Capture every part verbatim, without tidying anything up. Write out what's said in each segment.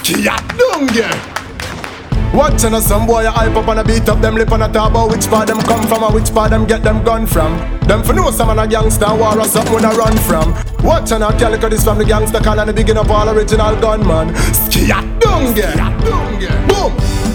Skiat dunge. Watching us some boy a hype up and a beat up them lip and a talk about which part them come from or which part them get them gun from. Them for know some man a gangster war or something when I run from. Watching a calico this from the gangster call and the biggin' up all original gunman. Skiat dunge. Boom.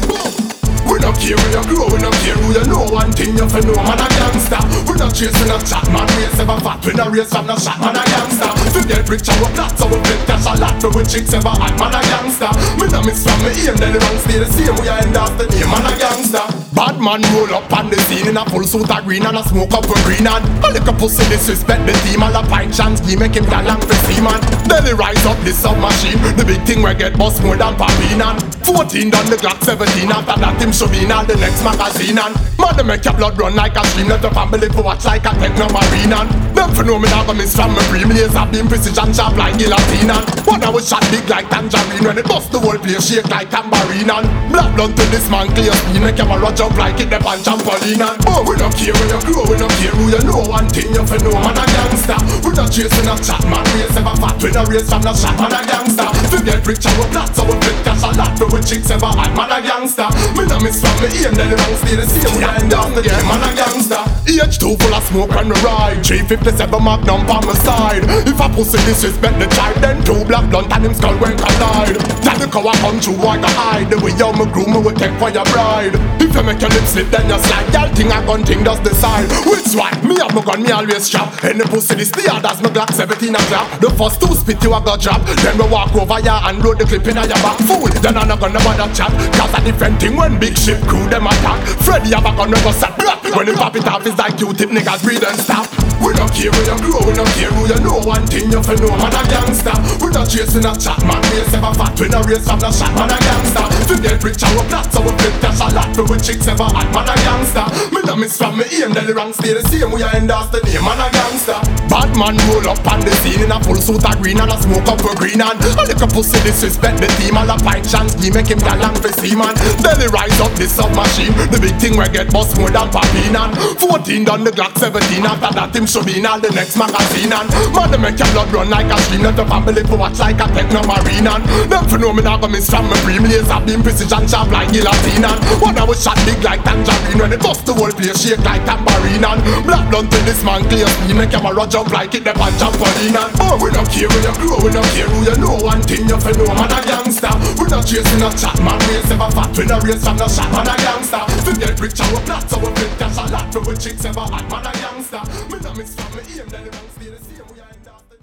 We don't care where you grow, we don't care who you know. One thing you for know, man a gangster. We not chasing a chat, man race ever fat. We not race from no shot, man a gangster. Forget rich and we plot, so we flip cash a lot. For we chicks ever hot, man a gangster. Me no miss from me aim, then the wrong stay the same. We a end off the name, man a gangster. Bad man roll up on the scene in a full suit of green and a smoke up for green and a little pussy disrespect the team. All a pint chance, he make him gal long for seaman. Then he rise up this submachine. The big thing where get bust more than Papina. Fourteen done the Glock seventeen. After that him show me all the next magazine and mother make your blood run like a stream. Let the family for watch like a techno marine and them for know me now go miss from me free. Me laser beam precision sharp like guillotine and one I was shot big like tangerine. When it bust the whole place shake like tambourine and black blunt to this man clear speed. Make your run jump like it dep on trampoline and oh we don't care where you grow, we don't care who you know. One thing you for know, man a gangster. We not chasing a chat, man race ever fat. We not race from no shot, man a gangster. Forget rich and we plot, so we flip cash a lot. For we chicks ever hot, man a gangster. Me no miss from me aim, then the wrong stay the same. We end off the game, man a gangster. H two full of smoke on the ride. three fifty-seven Magnum on my side. If a pussy disrespect the child, then two black blunt and him skull when collide. Tell the cow I come through why to hide. The way you me groom me will take for your bride. If you make your lip slip then you slide. Y'all think a gun thing does decide. Which one? Me have my gun, me always strap. And the pussy this the others my Glock seventeen a clap. The first two spit you a go drop. Then we walk over ya and load the clip in your back. Fool, then I'm not gonna bother chat. Cause a different thing when big ship crew them attack. Freddy have a gun never set black. When the pop it off it's like Q-tip niggas breathe and stop. We don't care where you grow, we don't care who you know. One thing you for know, man a gangster. We not chasing a chat, man race ever fat. We not race from no shot, man a gangster. Forget rich and we plot, so we flip cash a lot. For we chicks ever hot, man a gangster. Me no miss from me aim, then the wrong stay the same. We a endorse the name, man a gangster. Bad man roll up on the scene in a full suit of green and a smoke up for green and a little pussy disrespect the team. All a pint chance, he make him gal long for seaman. Then he rise up this submachine. The big thing where get bust more than Papina. Fourteen done the Glock seventeen. After that him show me in all the next magazine and mother make your blood run like a stream. Let the family for watch like a techno marine and them for know me now go miss from me free. Me laser beam precision sharp like guillotine and one I was shot big like tangerine. When it bust the whole place shake like tambourine and black blunt to this man clear speed. Make your run jump like it dep on trampoline and oh we don't care where you grow, we don't care who you know. One thing you for know, man a gangster. We not chasing a chat, man race ever fat. We not race from no shot, man a gangster. Forget rich and we plot, so we flip cash a lot. For we chicks ever hot, man a gangster. Me no miss from me aim, then the wrong stay the same. We are in